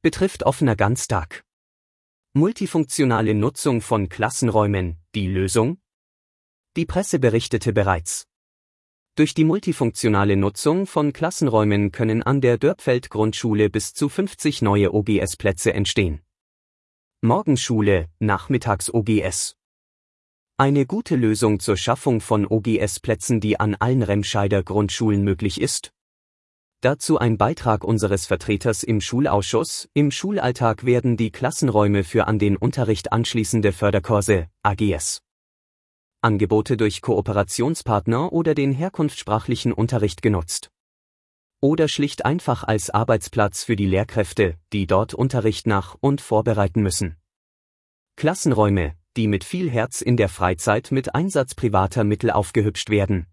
betrifft offener Ganztag. Multifunktionale Nutzung von Klassenräumen, die Lösung? Die Presse berichtete bereits. Durch die multifunktionale Nutzung von Klassenräumen können an der Dörpfeld-Grundschule bis zu 50 neue OGS-Plätze entstehen. Morgenschule, nachmittags OGS. Eine gute Lösung zur Schaffung von OGS-Plätzen, die an allen Remscheider Grundschulen möglich ist? Dazu ein Beitrag unseres Vertreters im Schulausschuss. Im Schulalltag werden die Klassenräume für an den Unterricht anschließende Förderkurse, AGS. Angebote durch Kooperationspartner oder den herkunftssprachlichen Unterricht genutzt. Oder schlicht einfach als Arbeitsplatz für die Lehrkräfte, die dort Unterricht nach- und vorbereiten müssen. Klassenräume, die mit viel Herz in der Freizeit mit Einsatz privater Mittel aufgehübscht werden.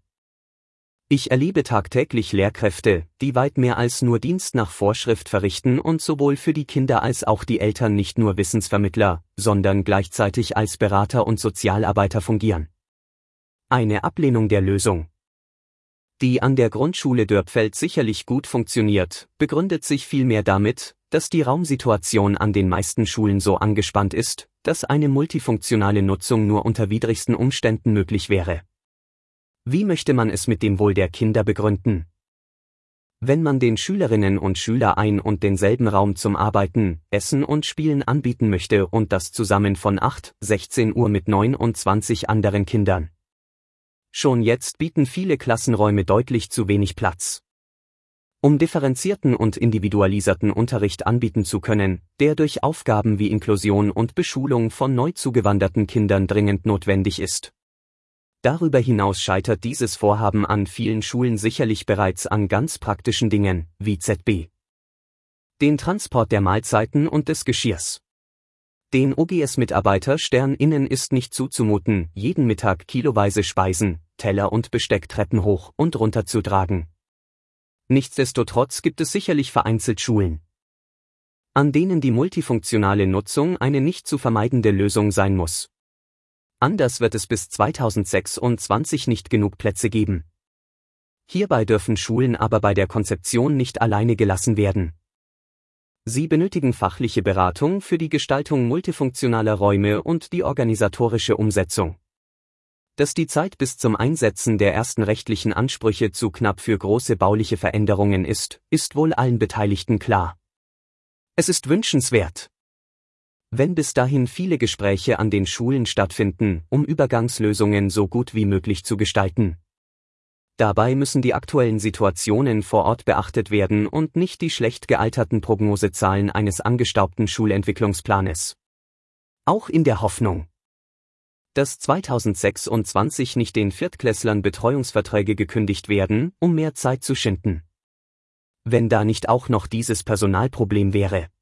Ich erlebe tagtäglich Lehrkräfte, die weit mehr als nur Dienst nach Vorschrift verrichten und sowohl für die Kinder als auch die Eltern nicht nur Wissensvermittler, sondern gleichzeitig als Berater und Sozialarbeiter fungieren. Eine Ablehnung der Lösung, die an der Grundschule Dörpfeld sicherlich gut funktioniert, begründet sich vielmehr damit, dass die Raumsituation an den meisten Schulen so angespannt ist, dass eine multifunktionale Nutzung nur unter widrigsten Umständen möglich wäre. Wie möchte man es mit dem Wohl der Kinder begründen? Wenn man den Schülerinnen und Schülern ein und denselben Raum zum Arbeiten, Essen und Spielen anbieten möchte und das zusammen von 16 Uhr mit 29 anderen Kindern. Schon jetzt bieten viele Klassenräume deutlich zu wenig Platz. Um differenzierten und individualisierten Unterricht anbieten zu können, der durch Aufgaben wie Inklusion und Beschulung von neu zugewanderten Kindern dringend notwendig ist. Darüber hinaus scheitert dieses Vorhaben an vielen Schulen sicherlich bereits an ganz praktischen Dingen, wie ZB. Den Transport der Mahlzeiten und des Geschirrs. Den OGS-MitarbeiterInnen ist nicht zuzumuten, jeden Mittag kiloweise Speisen, Teller und Besteck Treppen hoch und runter zu tragen. Nichtsdestotrotz gibt es sicherlich vereinzelt Schulen, an denen die multifunktionale Nutzung eine nicht zu vermeidende Lösung sein muss. Anders wird es bis 2026 nicht genug Plätze geben. Hierbei dürfen Schulen aber bei der Konzeption nicht alleine gelassen werden. Sie benötigen fachliche Beratung für die Gestaltung multifunktionaler Räume und die organisatorische Umsetzung. Dass die Zeit bis zum Einsetzen der ersten rechtlichen Ansprüche zu knapp für große bauliche Veränderungen ist wohl allen Beteiligten klar. Es ist wünschenswert, wenn bis dahin viele Gespräche an den Schulen stattfinden, um Übergangslösungen so gut wie möglich zu gestalten. Dabei müssen die aktuellen Situationen vor Ort beachtet werden und nicht die schlecht gealterten Prognosezahlen eines angestaubten Schulentwicklungsplanes. Auch in der Hoffnung, dass 2026 nicht den Viertklässlern Betreuungsverträge gekündigt werden, um mehr Zeit zu schinden. Wenn da nicht auch noch dieses Personalproblem wäre.